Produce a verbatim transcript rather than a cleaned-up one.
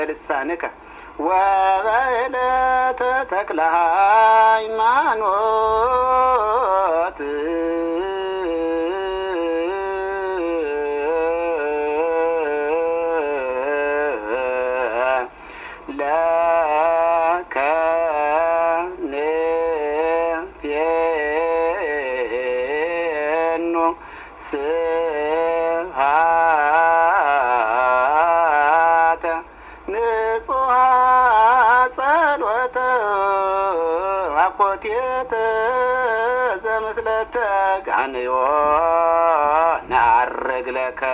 ልሳንከ ወበዕለተ ተክለ ሃይማኖት ለከ ንፌኖ ስብሐተ ንጹሐ ጸሎተ አኮቴተ ዘምስለ ተጋንዮ ናርግ ለከ